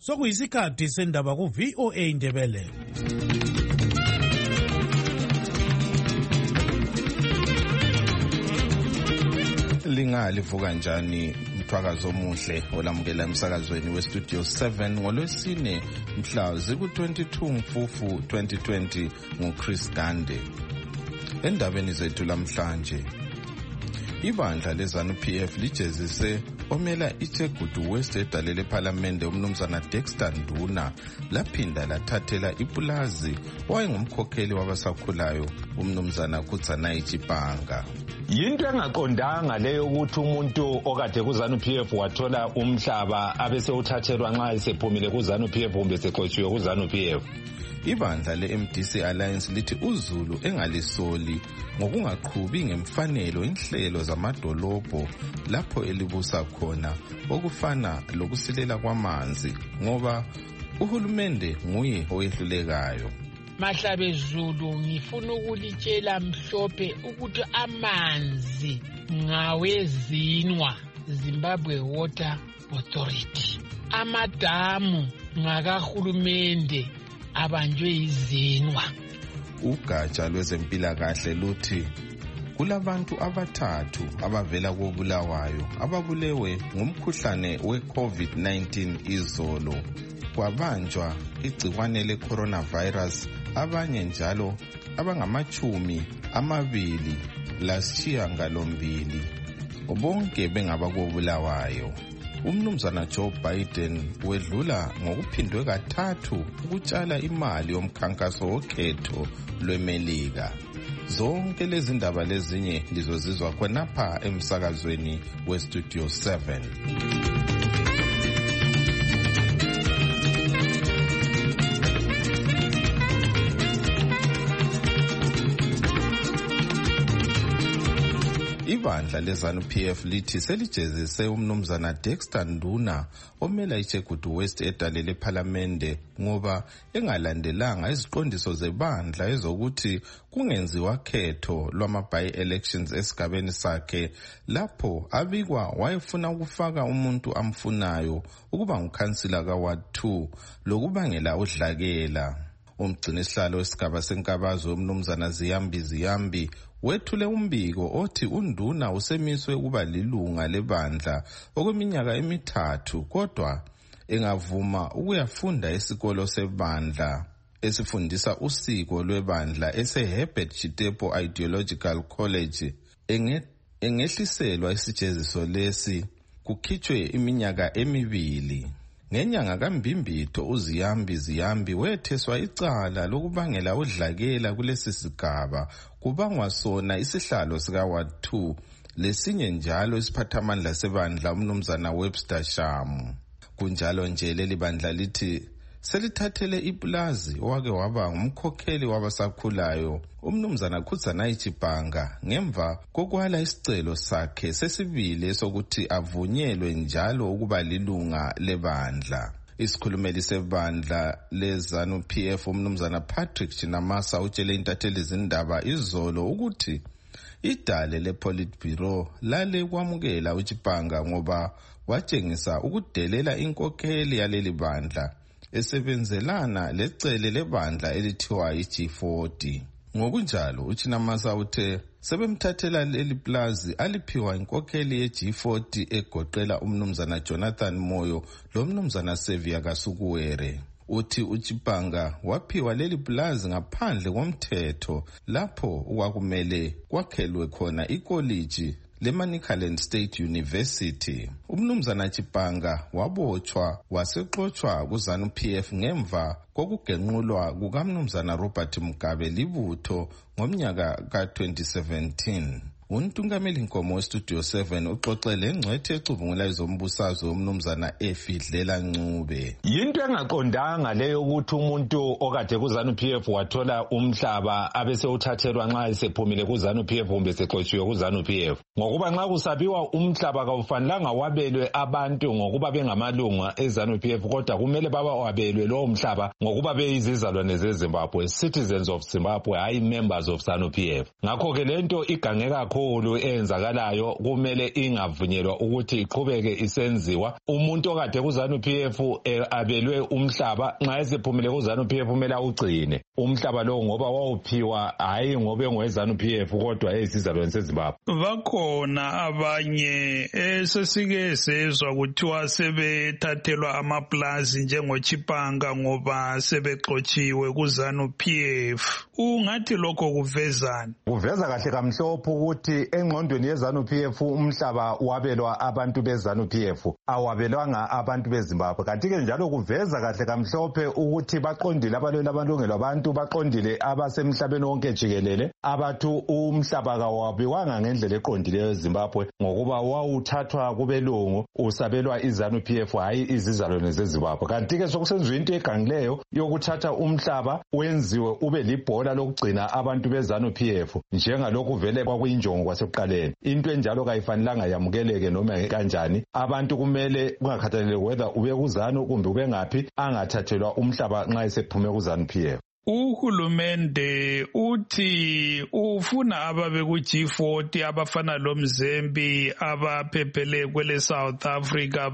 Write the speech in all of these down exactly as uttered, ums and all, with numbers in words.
Sokuyisikhathi sendaba ku V O A Ndebele. Lingalivuka njani mthwakazo omuhle olamukela emsakazweni we Studio seven ngolwesine mhla ziku twenty-two Mfufu twenty twenty nguChris Gande. Endabeni zethu lamhlanje, ibandla leZANU P F lijezise omela iThegudu West edale lePhalamende umnumzana Dexter Nduna laphinda lathathela ipulazi owayengumkhokheli wabasakhulayo umnumzana Kudzanayi Chipanga. Yinto engaqondanga leyo ukuthi umuntu okade kuZANU P F wathola umhlaba abese uthathelwa nxa esephumile kuZANU P F kumbe seqotshiwe kuZANU P F. Ibandla le-M D C Alliance lithi uZulu engalisoli ngokungaqhubi ngemfanelo inhlelo zamadolobho lapho elibusa khona okufana lokusilela kwamanzi ngoba uhulumende nguye oyehlulekayo. Mahlabe Zulu, ngifuna ukulitshela mhlophe ukuthi amanzi ngawezinwa Zimbabwe Water Authority. Amadamu ngakahulumende abanjwe izinwa. Ugatsha lwezempilakahle luthi kulabantu abathathu abavela koBulawayo ababulewe ngumkhuhlane we-COVID nineteen izolo. Kwabanjwa igcikwane le-coronavirus abanye njalo abangamachumi amabili lasishiyagalombili bonke bengaba koBulawayo. Umnumzana Joe Biden wedlula ngokuphindwe kathathu ukutshala imali yomkhankaso wokhetho lweMelika. Zonke lezi ndaba lezinye lizozizwa khonapha emsakazweni we Studio seven. Ibandla leZANU P F lithi selijezise umnumzana Dexter Nduna omela iThegudu West edale lePhalamende ngoba engalandelanga iziqondiso zebandla ezokuthi kungenziwa khetho lwama-by-elections esigabeni sakhe lapho abikwa wayefuna ukufaka umuntu amfunayo ukuba ngukhansila ka-Ward two lokubangela udlakela. Umgcinisihlalo wesigaba seNkabazo umnumzana Ziyambi Ziyambi wethule umbiko othi uNduna usemiswe ukuba lilunga lebandla okweminyaka emithathu kodwa engavuma ukuyafunda esikolo sebandla esifundisa usiko lwebandla ese-Herbert Chitepo Ideological College engehliselwa isijeziso lesi kukhitshwe iminyaka emibili. Ngenyanga kaMbimbitho uZiyambi Ziyambi wetheswa icala lokubangela udlakela kulesi sigaba kubangwa sona isihlalo sika-Ward two lesinye njalo isiphathamandla sebandla umnumzana Webster Shamu. Kunjalo nje leli bandla lithi selithathele ipulazi owake waba ngumkhokheli wabasakhulayo umnumzana Kudzanayi Chipanga ngemva kokwala isicelo sakhe sesibili sokuthi avunyelwe njalo ukuba lilunga lebandla. Isikhulumeli sebandla leZANU P F umnumzana Patrick Chinamasa utshele intatheli zindaba izolo ukuthi idale lePolitburo lale kwamukela uChipanga ngoba watshengisa ukudelela inkokheli yaleli bandla esebenzelana lecele lebandla elithiwa i-G forty. Ngokunjalo uChinamasa uthe sebemthathela leli plazi aliphiwa inkokheli ye-G forty egoqela umnumzana Jonathan Moyo lomnumzana Sevia Kasukuwere. Uthi uChipanga waphiwa leli plazi ngaphandle komthetho lapho okwakumele kwakhelwe khona ikoliji leManicaland State University. Umnumzana Chipanga wabotshwa wasexotshwa kuZANU P F ngemva kokugenqulwa kukamnumzana Robert Mugabe libutho ngomnyaka ka twenty seventeen. Untungameli Nkomo Studio seven uxoxele engcwethe ecubungula izombusazwe umnumzana Efidlela Ncube. Yinto engaqondanga leyo ukuthi umuntu okade kuZANU P F wathola umhlaba abese uthathelwa nxa esephumile kuZANU P F kumbe seqotshiwe kuZANU P F. Ngokuba nxa kusabiwa umhlaba kawufanelanga wabelwe abantu ngokuba bengamalunga eZANU P F kodwa kumele baba wabelwe lowo mhlaba ngokuba beyizizalwane zeZimbabwe, citizens of Zimbabwe, hayi members of ZANU P F. Ngakho ke lento igangeka kakhulu eyenzakalayo kumele ingavunyelwa ukuthi iqhubeke isenziwa. Umuntu okade kuZANU-P F abelwe umhlaba nxa esephumile kuZANU-P F kumele awugcine umhlaba lo ngoba wawuphiwa hayi ngoba engoweZANU-P F kodwa eyisizalwane seZimbabwe. Bakhona abanye esesike sezwa kuthiwa sebethathelwa amaplazi njengoChipanga ngoba sebexotshiwe kuZANU-P F. Ungathi lokho kuvezani? Kuveza kahle kamhlophe ukuthi engqondweni yeZANU-P F umhlaba wabelwa abantu beZANU-P F awabelwanga abantu beZimbabwe. Kanti-ke njalo kuveza kahle kamhlophe ukuthi baqondile abalwela amalungelo abantu, baqondile abasemhlabeni wonke jikelele abathu umhlaba kawabiwanga ngendlela eqondileyo eZimbabwe ngokuba wawuthathwa kubelungu usabelwa iZANU-P F hayi izizalwane zeZimbabwe. Kanti-ke sokusenziwa into egangileyo yokuthatha umhlaba wenziwe ube libhola lokugcina abantu beZANU-P F njengalokhu vele kwakuyinjongo kwasekuqaleni. Into enjalo kayifanelanga yamukeleke noma kanjani. Abantu kumele kungakhathalele whether ube kuZANU kumbe ube ngaphi angathathelwa umhlaba nxa esephume kuZANU-P F. Uhulumende uthi ufuna ababe ku G forty abafana loMzembi abaphephele kwele South Africa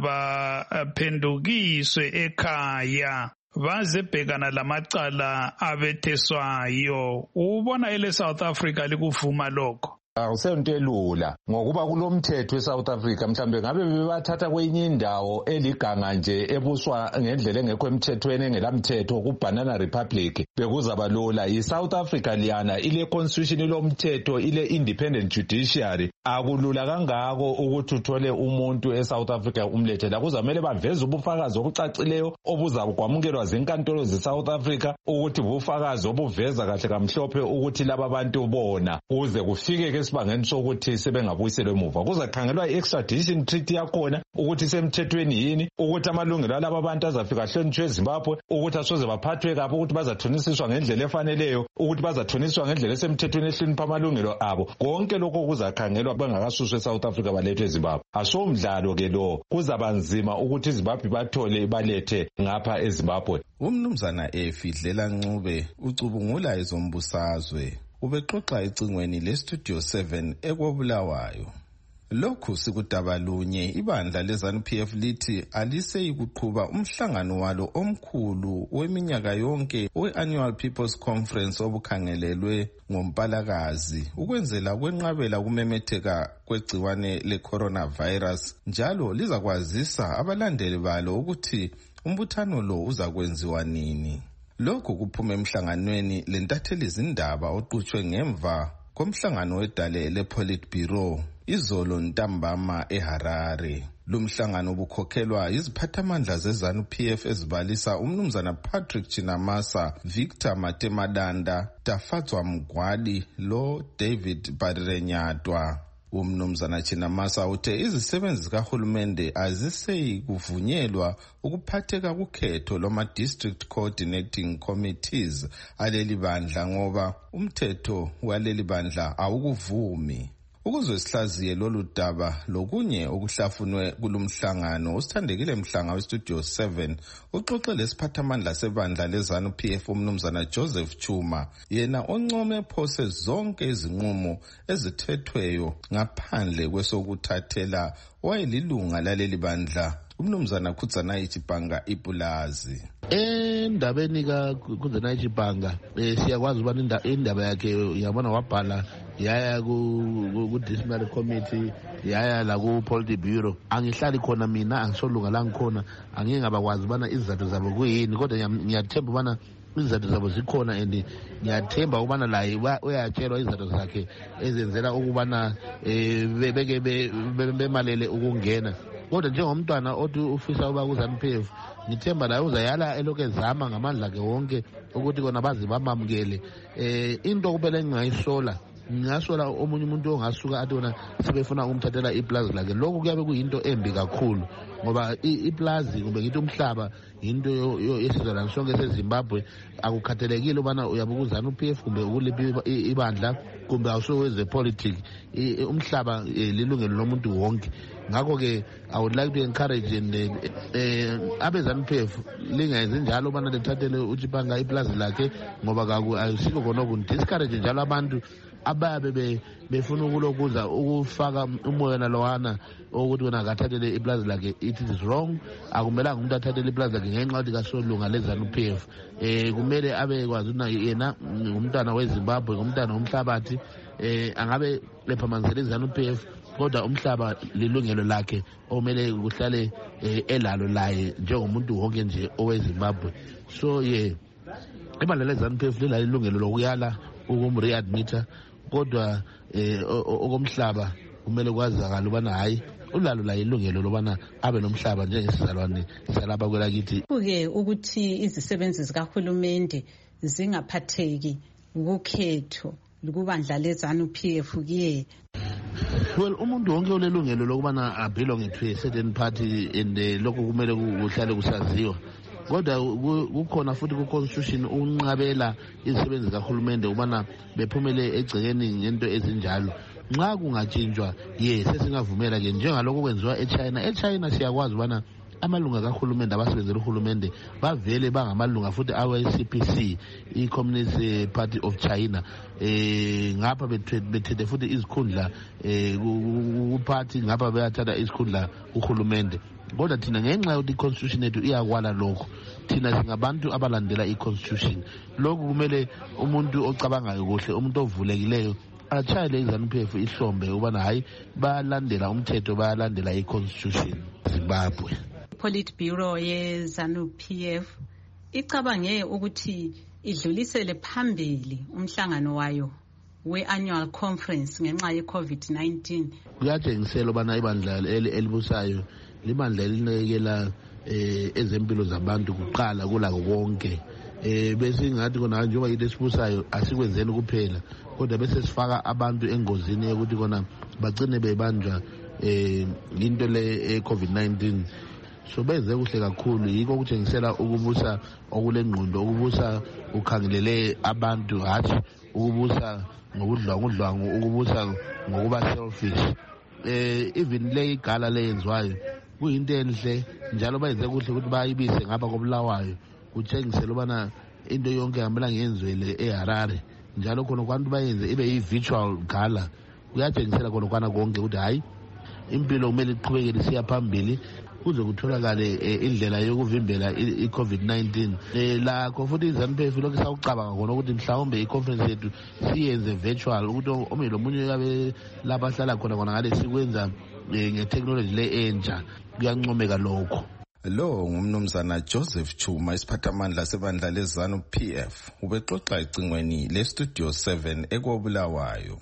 baphendukiswe ekhaya bazebhekana lamacala abetheswayo. Ubona ele South Africa likuvuma lokho? Awusento elula ngokuba kulomthetho eSouth Africa mhlambe ngabe bebathatha kwenye indawo eliganga nje ebuswa ngendlela engekho emthethweni engelamthetho kuBanana Republic bekuzaba lula. iSouth Africa liyana ile constitution lomthetho ile independent judiciary akulula kangako ukuthi uthole umuntu eSouth Africa umlethela. Kuzamele baveze ubufakazi obucacileyo obuzakwamukelwa zinkantolo zeSouth Africa ukuthi ubufakazi obuveza kahle kamhlophe ukuthi laba bantu bona kuze kufike esibangeni sokuthi sebengabuyiselwe emuva. Kuzakhangelwa i-extradition treaty yakhona ukuthi semthethweni yini, ukuthi amalungelo alaba abantu azafika hlonitshwe eZimbabwe, ukuthi asoze baphathwe kabi, ukuthi bazathonisiswa ngendlela efaneleyo, ukuthi bazathonisiswa ngendlela esemthethweni ehlonipha amalungelo abo. Konke lokho kuzakhangelwa bengakasuswe eSouth Africa balethwe eZimbabwe. Asomdlalo ke lo, kuzaba nzima ukuthi iZimbabwe bathole balethe ngapha eZimbabwe. Umnumzana Efidlela Ncube ucubungula ezombusazwe ubexoxa ecingweni leStudio seven ekwabulawayo. Lokhu sikudaba lunye ibandla leZANU-P F lithi aliseyikuqhuba umhlangano walo omkhulu weminyaka yonke we-Annual People's Conference obukhangelelwe ngoMpalakazi ukwenzela kwenqabela kumemetheka kwegciwane le-coronavirus, njalo lizakwazisa abalandeli balo ukuthi umbuthano lo uzakwenziwa nini. Lokhu kuphume emhlanganweni lentatheli izindaba oqhutshwe ngemva komhlangano wedale lePolitburo izolo ntambama eHarare. Lumhlangano ubukhokhelwa iziphathamandla zeZANU-P F ezibalisa umnumzana Patrick Chinamasa, Victor Matemadanda, Tafatswa Mgwadi lo David Badirenyatwa. Umnumzana Chinamasa uthe izisebenzi zikahulumende aziseyi kuvunyelwa ukuphatheka kukhetho loma district coordinating committees aleli bandla ngoba umthetho waleli bandla awukuvumi. Ukuze sihlaziye lolu daba lokunye okuhlafunwe kulumhlangano, usithandekile Mhlanga weStudio seven uxoxe lesiphathamandla sebandla leZANU-P F umnumzana Joseph Chuma, yena oncome phose zonke izinqumo ezithethweyo ngaphandle kwesokuthathela wayelilunga laleli bandla umnumzana Kudzanayi Chipanga ipulazi. Endabeni kaKudzanayi Chipanga siyakwazi ubana indaba yakhe yabona wabhala yaya ku-disciplinary committee yaya la ku-Politburo. Angihlali khona mina, angisolunga la ngikhona, angeke ngabakwazi ubana izizathu zabo kuyini, kodwa ngiyathemba ubana izizathu zabo zikhona and ngiyathemba ubana la uyatshelwa izizathu zakhe ezenzela ukubana beke bemalele ukungena. Kodwa njengomntwana othi ufisa uba kuZANU-P F ngithemba la uzayala elokhu ezama ngamandla akhe wonke ukuthi kona baze bamamukele. Into kumele ngingayisola ngingasola omunye umuntu ongasuka athi wona sebefuna ukumthathela iplazi lakhe. Lokhu kuyabe kuyinto embi kakhulu ngoba iplazi kumbe ngithi umhlaba into yesizalwane sonke seZimbabwe. Akukhathalekile ubana uyabe kuZANU-P F kumbe ukuliphi ibandla kumbe awusoweze politics. Umhlaba lilungelo lomuntu wonke. Ngakho-ke I would like to encourage abeZANU-P F lingenzi njalo ubana lethathele uChipanga iplazi lakhe ngoba ayisikho khona ukundiscourage njalo abantu ababe befuna ukulokuza ukufaka umoya nalowana ukuthi wena akathathele iplaza lakhe it is wrong. Akumelanga umuntu athathele iplaza lakhe ngenxa yokuthi kasolunga leZANU-P F. Eh kumele abe kwazi ukuthi yena ngumntana weZimbabwe, ngumntana womhlabathi, eh angabe lephamanzela iZANU-P F kodwa umhlaba lilungelo lakhe omele kuhlale elalo laye njengomuntu wonke nje oweZimbabwe. So yeah, ibandla leZANU-P F lilalo ilungelo lokuyala ukumreadmita, kodwa eh okomhlaba kumele kwazakala ubana hayi ulalo la ilungelo lobana abe nomhlaba njengesizalwane salapha kwelakithi. Kuke ukuthi izisebenzi zikahulumende zingaphatheki ukukhetho kubandla leZANU-P F kuye. Well, umuntu wonke ulelungelo lokubana abelong to a certain party and lokho kumele kuhlale kusaziwa. Kodwa kukhona futhi ku-constitution unqabela izisebenzi zikahulumende ubana bephumele egcekeni ngento ezinjalo. Nxa kungatshintshwa ye sesingavumela ke njengalokho kwenziwa eChina. eChina siyakwazi ubana amalunga kahulumende abasebenzela uhulumende bavele bangamalunga futhi awe-C P C, i-Communist Party of China. Eh ngapha bethethe futhi izikhundla eh ku-party ngapha bayathatha izikhundla uhulumende. Kodwa thina ngenxa yokuthi i-constitution yethu iyakwala lokho, thina singabantu abalandela i-constitution. Lokhu kumele umuntu ocabangayo kuhle, umuntu ovulekileyo achayele iZANU-P F ihlombe ubana hayi bayalandela umthetho, bayalandela i-constitution Zimbabwe. Politburo yeZANU-P F icabange ukuthi idlulisele phambili umhlangano wayo we-annual conference ngenxa ye-COVID nineteen. Kuyatshengisela ubana ibandla elibusayo libandla elinekela eh ezempilo zabantu kuqala kula konke. Eh bese ngathi kona njengoba yile sibusayo asikwenzeni kuphela, kodwa bese sifaka abantu engozini yokuthi kona bagcine bebanjwa eh into le e-COVID nineteen. So benze kuhle kakhulu, yiko kutshengisela ukubusa okulengqondo, ukubusa ukhangelele abantu, hathi ukubusa ngobudlwangudlwangu, ukubusa ngokuba selfish. Eh even le igala leyenzwayo kuyinto enhle, njalo bayenze kuhle ukuthi bayibise ngapha kobulawayo, kutshengisela ubana into yonke ihambela ngenzwele eHarare, njalo khona kwantu bayenze ibe yi-virtual gala. Kuyatshengisela khona kwana konke ukuthi hayi impilo kumele iqhubekele siya phambili kuze kutholakale indlela yokuvimbela i-COVID nineteen. Lakho futhi iZANU-P F lokhu sawucabanga khona ukuthi mhlawumbe i-conference yethu siyenze virtual, ukuthi omunye lomunye yabe labahlala khona khona ngale sikwenza nge-technology le entsha. Kuyancomeka lokho. Lo ngumnumzana Joseph Chuma, isiphathamandla sebandla leZANU-P F, ubexoxa ecingweni le-Studio seven ekobulawayo.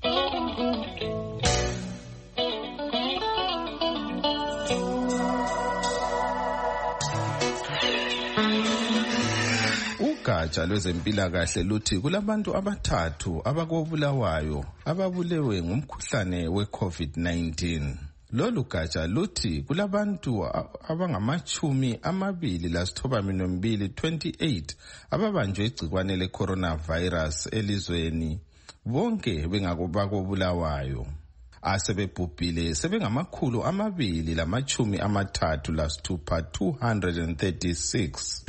Ugatsha lwezempilakahle luthi kulabantu abathathu abakobulawayo ababulewe ngumkhuhlane we-COVID nineteen. Lolu gatsha luthi kulabantu abangamachumi amabili lasithoba mbili twenty-eight ababanjwe igcikwane le-coronavirus elizweni, bonke bengakobulawayo. Asebebhubhile sebengamakhulu amabili lamachumi amathathu lasithupha two hundred thirty-six.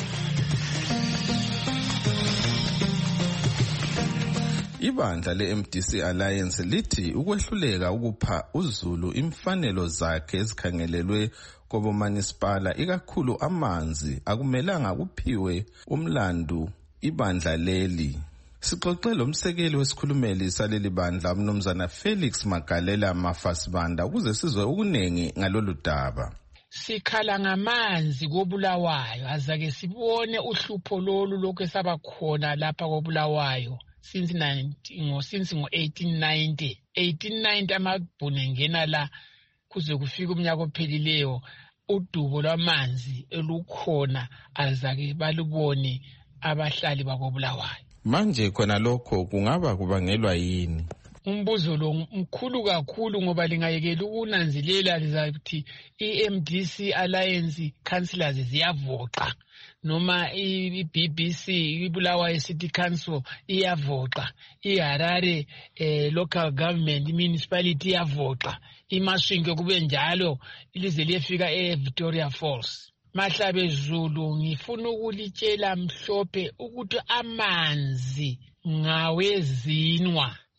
Ibandla le-M D C Alliance lithi ukwehluleka ukupha uZulu imfanelo zakhe ezikhangelelwe kobomanisipala, ikakhulu amanzi, akumelanga kuphiwe umlandu ibandla leli. Sixoxe lomsekeli wesikhulumeli saleli bandla umnumzana Felix Magalela Mafasibanda ukuze sizwe ukunengi ngalolu daba. Sikhala ngamanzi kobulawayo, azake sibone uhlupho lolu lokho esabakhona lapha kobulawayo since nineteen since ngo eighteen ninety eighteen ninety amabhune ngena la kuze kufika umnyaka ophelileyo udubo lwamanzi elukhona azake balubone abahlali bakobulawayo. Manje khona lokho kungaba kubangelwa yini? Umbuzo lo mkhulu kakhulu ngoba lingayekela ukunanzilela lizathi i-M D C Alliance councillors ziyavoqa noma i-B B C ibulawayo City Council iyavoqa, iHarare eh, local government municipality iyavoqa, iMasvingo kube njalo ilize liyefika eVictoria Falls. Mahlabe Zulu, ngifuna ukulitshela mhlophe ukuthi amanzi ngawezinwa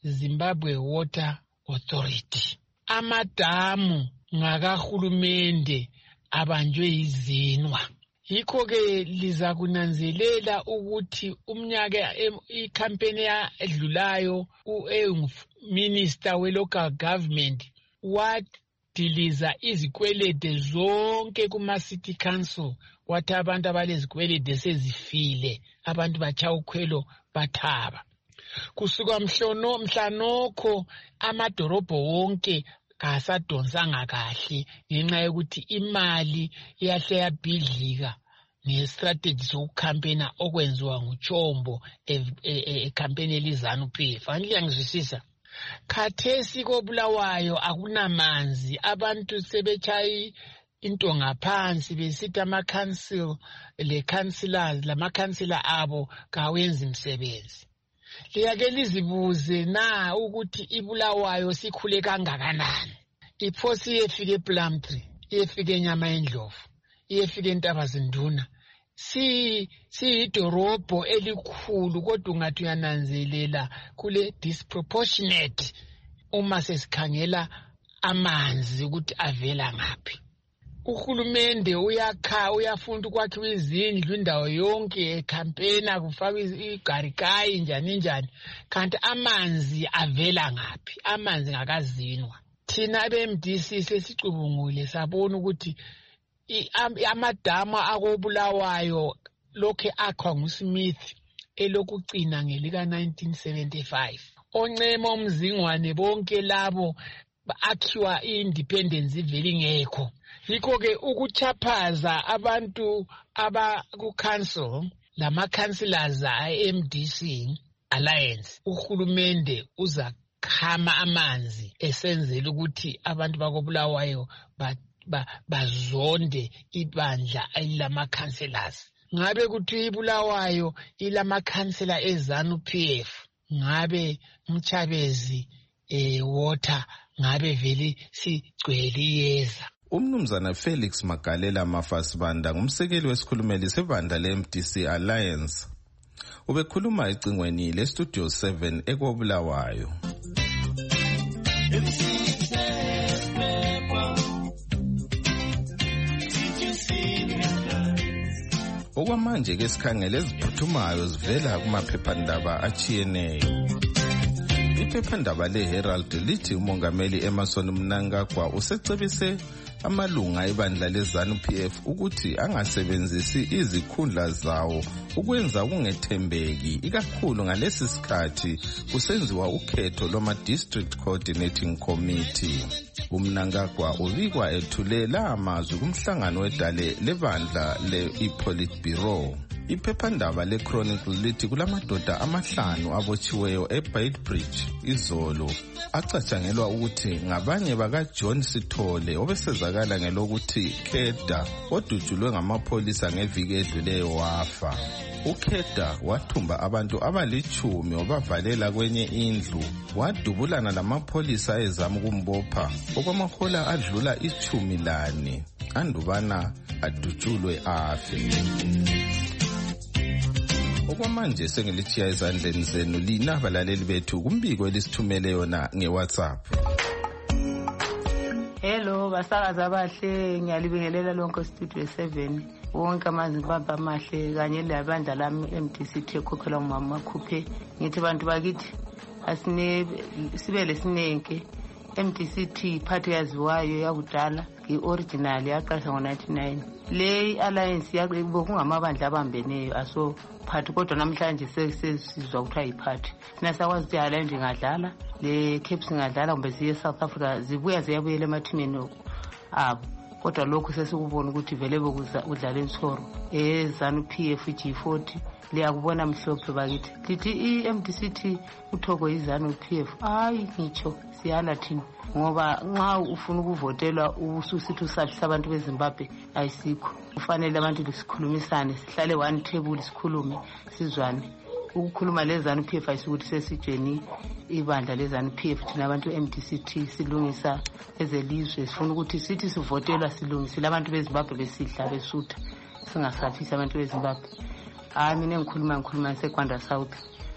Zimbabwe Water Authority. Amadamu ngakahulumende abanjwe izinwa. Yikho ke liza kunanzelela ukuthi umnyaka ikampeni edlulayo uMinister we-local government wadiliza izikwelede zonke kuma-city council, wathi abantu abalezikwelede sezifile, abantu batshaya ukhwelo bathaba. Kusuka mhlono mhlanokho amadorobho wonke kasadonsanga kahle ngenxa yokuthi imali iyahle yabhidlika ngestrategy sokucampaigna okwenziwa nguChombo ecampaign eliZANU-P F. Angiyangizwisisa. Khathesi koBulawayo akunamanzi, abantu sebetshayi into ngaphansi besithi ama-council le-councillors lama-councillor abo kawenzi imsebenzi. Liyake lizibuze na ukuthi iBulawayo sikhule kangakanani. Iphosi iyefika ePlumtree, iyefika eNyama eNdlovu, iyefika eNtabazinduna. Si siyidorobho elikhulu kodwa ungathi uyananzelela kule disproportionate uma sesikhangela amanzi ukuthi avela ngaphi. Uhulumende uyakha uyafunda ukwakhiwa izindlu indawo yonke ecampaigna kufakwa igarikayi njani njani, kanti amanzi avela ngaphi? Amanzi ngakazinwa. Thina abe-M D C sesicubungule sabona ukuthi amadamu akoBulawayo lokhe akhwa nguSmith elokucina ngelika nineteen seventy-five. Oncema omzingwane bonke labo akhiwa i-independence iveli ngekho. Yikho ke ukuchaphaza abantu abaku-council lama-councillors a-M D C Alliance, uhulumende uza khama amanzi esenzela ukuthi abantu bakoBulawayo bazonde ibandla elama-councillors. Ngabe kuthi iBulawayo ilama-councillor eZANU-P F, ngabe Mchabezi eh water, ngabe vele sigcwele iyeza. Umnumzana Felix Magalela Mafasibanda ngumsekeli wesikhulumeli sebandla le-M D C Alliance. Ubekhuluma ecingweni le-Studio seven ekwaBulawayo. Okwamanje ke sikhangele eziphuthumayo zivela kumaphephandaba achiyeneyo. Iphephandaba le-Herald lithi umongameli Emmerson Mnangagwa usecebise amalunga ebandla leZANU-P F ukuthi angasebenzisi izikhundla zawo ukwenza kungethembeki, ikakhulu ngalesi sikhathi kusenziwa ukhetho lwama-District Coordinating Committee. UMnangagwa ubikwa ethulela amazwi kumhlangano wedale lebandla le-Politburo. Iphephandaba le-Chronicle lithi kulamadoda amahlanu abotshiweyo eBeitbridge izolo acatshangelwa ukuthi ngabanye bakaJohn Sithole obesezakala ngelokuthi Kheda odutshulwe ngamapholisa ngeviki edluleyo wafa. uKheda wathumba abantu abalichumi wabavalela kwenye indlu, wadubulana lamapholisa ezama ukumbopha okwamahola adlula ichumi lane andubana adutshulwe afe. Okwamanje sengilithiya ezandleni zenu lina abalaleli bethu kumbiko elisithumele yona ngeWhatsApp. Hello basakazi abahle, ngiyalibingelela lonke Studio seven, wonke amaZimbabwe amahle kanye labandla lami M D C ekhokhela umama Khuphe. Ngithi bantu bakithi asine sibe lesinenke. M D C T party yaziwayo yakudala i-original yaqala ngo-ninety-nine. Le alliance yakho kungamabandla abambeneyo aso party, kodwa namhlanje sesizwa ukuthi ayiphathi. Sina sakwazi ukuthi alliance ingadlala, le Caps ingadlala kumbe ziye South Africa zibuya ziyabuyela emathimeni abo. Kodwa lokho sesikubona ukuthi vele bekudlala insoro eZANU-P F G forty liyakubona mhlophe bakithi. Lithi i-M D C T uthoko iZANU-P F. Hayi ngitsho siyala thina ngoba nxa ufuna ukuvotelwa ususithi usahlisa abantu beZimbabwe ayisikho. Kufanele abantu sikhulumisane, sihlale one table sikhulume sizwane. Ukukhuluma leZANU-P F ayisukuthi sesijeni ibandla leZANU-P F thina abantu M D C T silungisa ezelizwe, sifuna ukuthi sithi sivotelwa silungisile abantu beZimbabwe besidla besutha, singasafisi abantu beZimbabwe. Hayi mina ngikhuluma ngikhuluma seKwanda South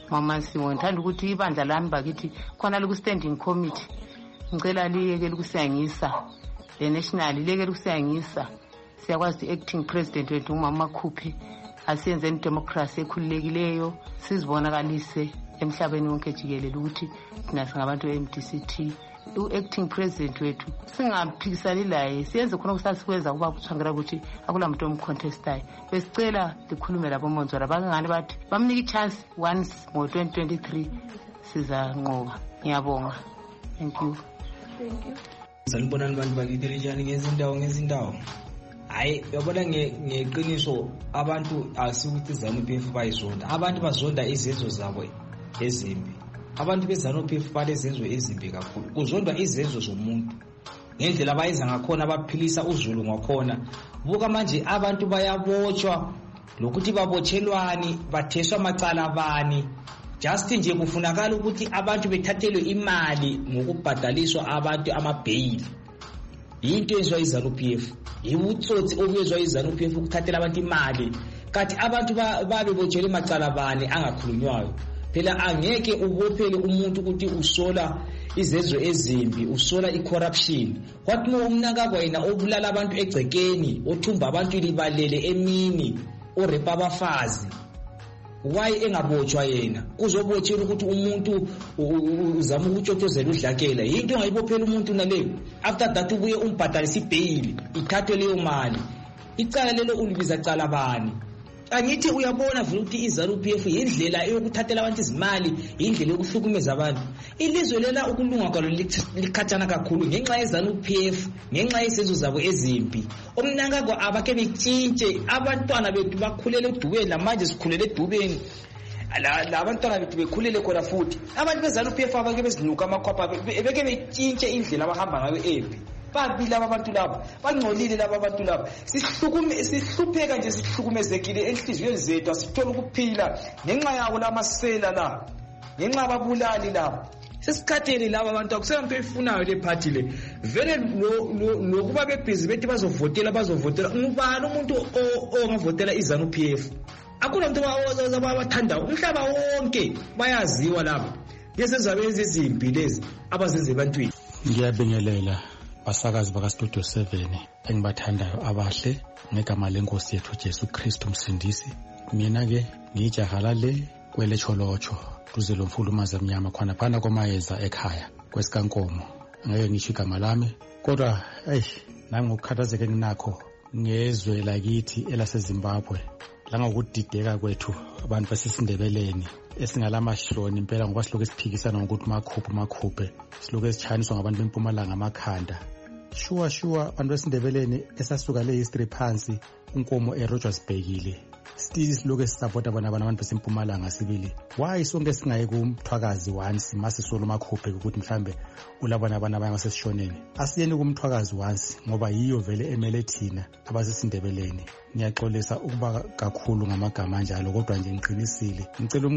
Mama Simo ngithanda ukuthi ibandla lami bakithi khona liku standing committee ngicela liyeke ukusiyangisa le national liyeke ukusiyangisa siyakwazi acting president wethu uMama Khuphe asiyenzeni democracy ekhululekileyo sizibonakalise emhlabeni wonke jikelele ukuthi thina singabantu be-M D C T u-acting president wethu singaphikisani laye siyenze khona ukusasikwenza kuba kuthangela ukuthi akula muntu omcontestayo besicela likhulume labo monzora bakangani bathi bamnika i-chance once ngo twenty twenty-three sizanqoba. Ngiyabonga. Thank you. Thank you. Sanibonani bantu bakithi rijani ngezindawo ngezindawo. Hayi yabona ngeqiniso abantu asikuthi ZANU-P F bayizonda. Abantu bazonda izenzo zabo ezimbi. Abantu beZANU-P F balezenzo ezimbi kakhulu. Kuzondwa izenzo zomuntu. Ngendlela abayenza ngakhona abaphilisa uZulu ngakhona. Buka manje abantu bayabotshwa lokuthi babotshelwani batheswa amacala abani. Just nje kufunakala ukuthi abantu bethathelwe imali ngokubhadaliswa abantu ama-bail. Into ezwa iZANU-P F. Yibutsotsi obuyezwa iZANU-P F ukuthathela abantu imali. Kanti abantu babe botshelwe amacala abani angakhulunywayo. Phela angeke ubophele umuntu ukuthi usola izenzo ezimbi, usola i-corruption. Kwathi umnakakwa yena obulala abantu egcekeni, othumba abantu libalele emini, orepa abafazi. Why engabotshwa yena? Kuzobotshela ukuthi umuntu uzama ukutshothozela udlakela. Yinto engayibophela umuntu naleyo. After that ubuye umbhadalisa ibail, ithathwe leyo mali. Icala lelo ulibiza cala bani? Angithi uyabona vele ukuthi iZANU-P F indlela eyokuthathela abantu izimali, indlela yokuhlukumeza abantu. Ilizwe lela ukulunga kwalo likhathana kakhulu ngenxa yeZANU-P F, ngenxa yesenzo zabo ezimpi. Omnangako abake betshintshe abantwana bethu bakhulele edubeni manje sikhulele edubeni. La abantwana bethu bekhulele khona futhi. Abantu beZANU-P F abake bezinuka amakhwapha beke betshintshe indlela abahamba ngayo empi. Babila abantu laba bangcolile laba abantu laba sihlukume sihlupheka nje sihlukumezekile enhliziyweni zethu asithola ukuphila ngenxa yawo lamasela la ngenxa ababulali laba sesikhathele laba abantu akusela into efunayo le party le vele nokuba bebhizi bethi bazovotela bazovotela ngubani umuntu ongavotela iZANU-P F akuna umuntu abathanda umhlaba wonke bayaziwa laba yesezabenze izimpi lezi abazenze ebantwini. Ngiyabingelela basakazi baka Studio seven engibathandayo abahle ngegama lenkosi yethu Jesu Kristu Msindisi. Mina ke ngijahala le kwelecholocho duze lomfulumaza emnyama khona phana komayeza ekhaya kwesikankomo. Ngeke ngisho igama lami kodwa hey nami ngokukhathazeke nginakho ngezwe lakithi elaseZimbabwe langokudideka kwethu abantu basisindebeleni esingalamahloni impela ngoba siloke siphikisana ngokuthi makhuphe makhuphe siloke sichaniswa ngabantu bempumalanga amakhanda. Sure sure abantu besindebeleni esasuka le history phansi unkomo eRogers Bekile still siloke sisupporta abantu abantu besempumalanga sibili. Why sonke singaye kumthwakazi once masisolo makhuphe ukuthi mhlambe ulabana abantu abangasesishoneni asiyeni kumthwakazi once ngoba yiyo vele emele thina abasesindebeleni. Ngiyaxolisa ukuba kakhulu ngamagama njalo kodwa nje ngiqinisile ngicela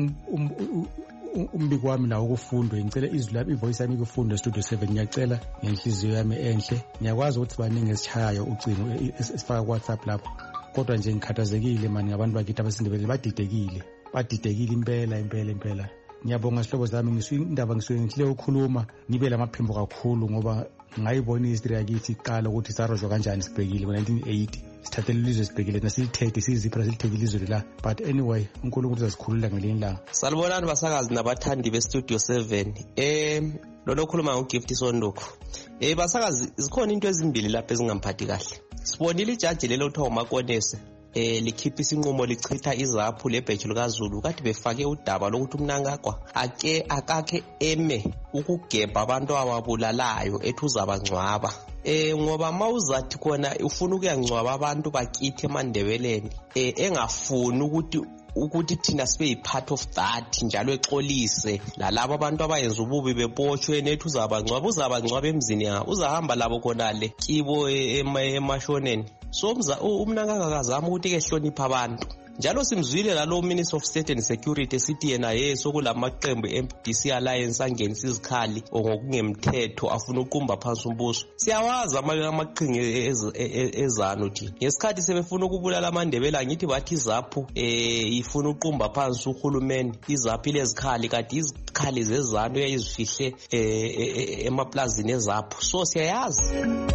umbiko wami nawo ukufundwe ngicela izwi lami ivoice yami ukufundwe Studio seven ngiyacela ngenhliziyo yami enhle. Ngiyakwazi ukuthi baningi esichayayo ucingo esifaka WhatsApp lapho kodwa nje ngikhathazekile mani ngabantu bakithi abasindebele badidekile badidekile impela impela impela. Ngiyabonga sihlobo zami ngisuke indaba ngisuke ngihle ukukhuluma nibe lamaphimbo kakhulu ngoba ngayibona history yakithi iqala ukuthi sarojwa kanjani sibhekile ngo nineteen eighty sithathele ilizwe sibhekile nasilithethe sizipha silithethe ilizwe la. But anyway uNkulunkulu uzasikhulula ngelinye ilanga. Salibonani basakazi nabathandi beStudio seven. Eh lolo khuluma ngoGift Sondoko. Eh basakazi zikhona into ezimbili lapha ezingamphathi kahle. Sibonile ijaji lelo kuthiwa uMakonese eh likhipha isinqumo lichitha izaphu lebheji likaZulu kade befake udaba lokuthi umnankagwa ake akakhe eme ukugebha abantu ababulalayo ethi uzabangcwaba. Eh ngoba mawuzathi khona ufuna ukuyangcwaba abantu bakithi eMandebeleni eh engafuni ukuthi ukuthi thina sibe part of that njalo exolise lalabo abantu abayenza ububi bebotshwe nethi uzabangcwaba uzabangcwaba emzini yabo uzahamba labo khonale kibo emashoneni. So umnankaka akazama ukuthi ke hlonipha abantu njalo simzwile lalo Minister of State and Security esithi yena yeso kulamaqembu M D C Alliance angenisa izikhali ngokungemthetho afuna uqumba phansi umbuso. Siyawazi amaqhinga ezanu thi ngesikhathi sebefuna ukubulala amandebele angithi bathi izaphu eh ifuna uqumba phansi uhulumeni izaphi lezikhali kade izikhali zezanu yayizifihle emaplazini ezaphu. So siyayazi.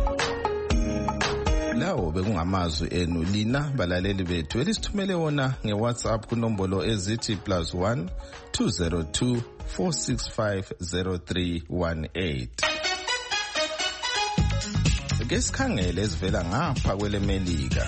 Lawo bekungamazwi enu lina balaleli bethu elisithumele wona ngeWhatsApp kunombolo ezithi plus one two zero two four six five zero three one eight. Ngesikhangele ezivela ngapha kwelemelika.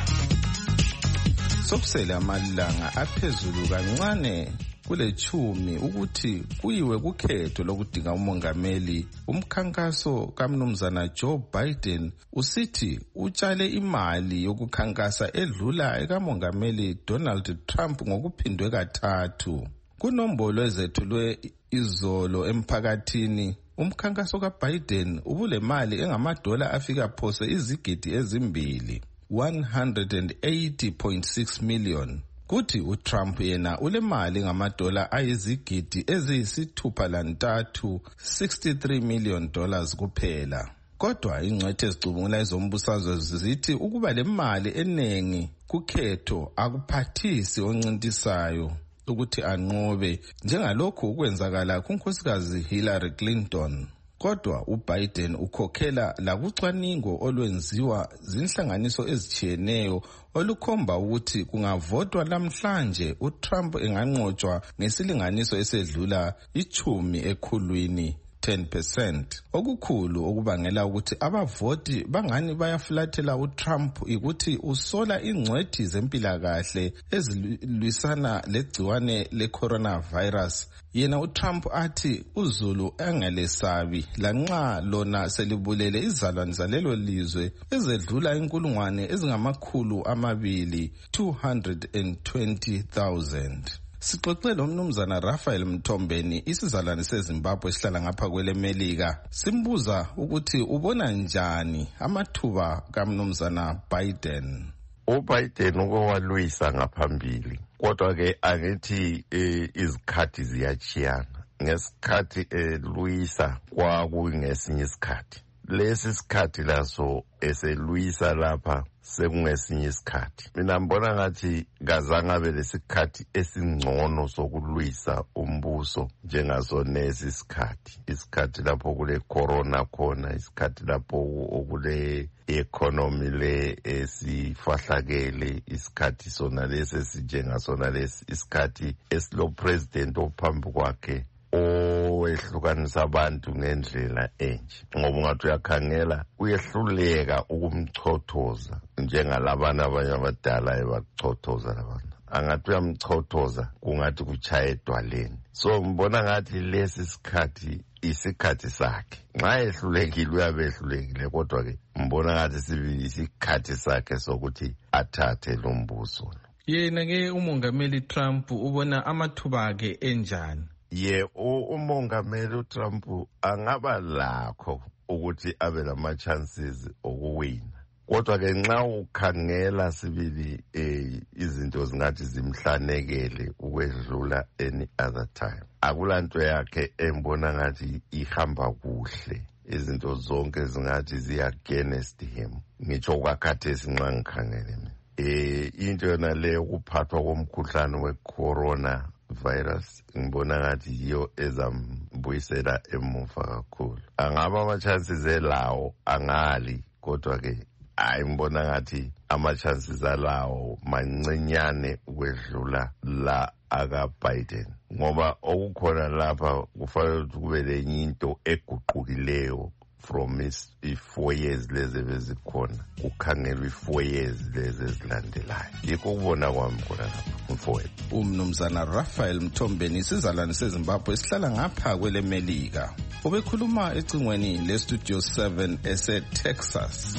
Sokusele amalanga aphezulu kancane kule chumi ukuthi kuyiwe kukhetho lokudinga umongameli. Umkhankaso kaMnumzana Joe Biden usithi utshale imali yokukhankasa edlula ekamongameli Donald Trump ngokuphindwe kathathu. Kunombolo ezethulwe izolo emphakathini, umkhankaso kaBiden ubule mali engamadola afika phose izigidi ezimbili one hundred eighty point six million. Kuthi uTrump yena ule mali ngamadola ayizigidi eziyisithupha lantathu sixty-three million dollars kuphela. Kodwa ingcwethe ezicubungula ezombusazwe zithi ukuba le mali enengi kukhetho akuphathisi oncintisayo ukuthi anqobe njengalokho ukwenzakala kunkosikazi Hillary Clinton. Kodwa uBiden ukhokhela lakucwaningo olwenziwa zinhlanganiso ezichiyeneyo olukhomba ukuthi kungavotwa namhlanje uTrump enganqotshwa ngesilinganiso esedlula ichumi ekhulwini ten percent. Okukhulu okubangela ukuthi abavoti bangani bayafulathela uTrump ikuthi usola ingcwethi zempilakahle ezilwisana legciwane le-coronavirus. Yena uTrump athi uzulu angelesabi lanxa lona selibulele izalwane zalelo lizwe ezedlula inkulungwane ezingamakhulu amabili two hundred twenty thousand. Sixoxele umnumzana Raphael Mthombeni isizalwane seZimbabwe esihlala ngapha kwelemelika. Simbuza ukuthi ubona njani amathuba kaMnumzana Biden. uBiden ukwalwisa ngaphambili, kodwa ke angithi izikhathi ziyachiyana. Ngesikhathi elwisa kwakungesinye isikhathi, lesi sikhathi laso eselwisa lapha sekungesinye isikhathi. Mina ngibona ngathi kazange abe lesikhathi esingcono sokulwisa umbuso njengasonesi isikhathi. Isikhathi lapho kule corona khona, isikhathi lapho okule economy le esifahlakele, isikhathi sona lesi esinjengasona lesi, isikhathi esilo president ophambi kwakhe owehlukanisa abantu ngendlela enje. Ngoba ungathi uyakhangela uyehluleka ukumchothoza njengalabana abanye abadala ebakuchothoza labantu. Angathi uyamchothoza kungathi kuchaya edwaleni. So ngibona ngathi lesi sikhathi isikhathi sakhe. Nxa ehlulekile uyabe ehlulekile, kodwa ke ngibona ngathi sibi isikhathi sakhe sokuthi athathe lo mbuso. Yena ke umongameli Trump ubona amathuba akhe enjani? Ye umongameli uTrump angaba lakho ukuthi abe lama chances okuwina. Kodwa ke nxa ukhangela sibili eh izinto zingathi zimhlanekele ukwedlula any other time. Akulanto yakhe embona ngathi ihamba kuhle. Izinto zonke zingathi ziya against him. Ngitsho kwakhathesi nxa ngikhangele mina. Eh into yona le ukuphathwa komkhuhlane wecorona virus ngibona ngathi yiyo ezambuyisela emuva kakhulu. Angaba ama chances elawo angali, kodwa ke hayi ngibona ngathi ama chances alawo mancenyane ukwedlula la aka Biden, ngoba okukhona lapha kufanele ukuthi kube lenye into eguqukileyo from his four years lezi bezikhona ukhangelwa four years lezi ezilandelayo. Yikho ukubona kwami khona lapha mfowethu. Umnumzana Raphael Mthombeni isizalwane seZimbabwe esihlala ngapha kwelemelika. Ubekhuluma ecingweni le Studio seven ese Texas.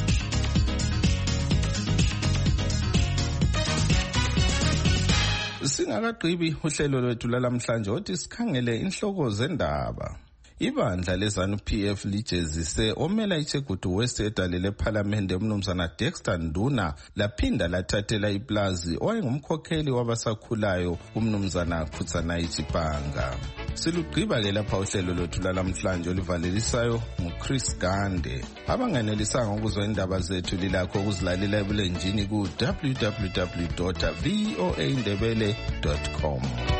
Singakaqhibi uhlelo lwethu lalamhlanje othi sikhangele inhloko zendaba. ibandla leZANU-P F lijezise omela iChegutu West edale lephalamende umnumzana Dexter Nduna laphinda lathathela iplazi owayengumkhokheli wabasakhulayo umnumzana Phutsanayi Chipanga. Silugqiba-ke lapha uhlelo lwethu lwalamhlanje olivalelisayo nguChris Gande. Abanganelisanga ukuzwa indaba zethu lilakho ukuzilalela ebulenjini ku w w w dot v o a ndebele dot com.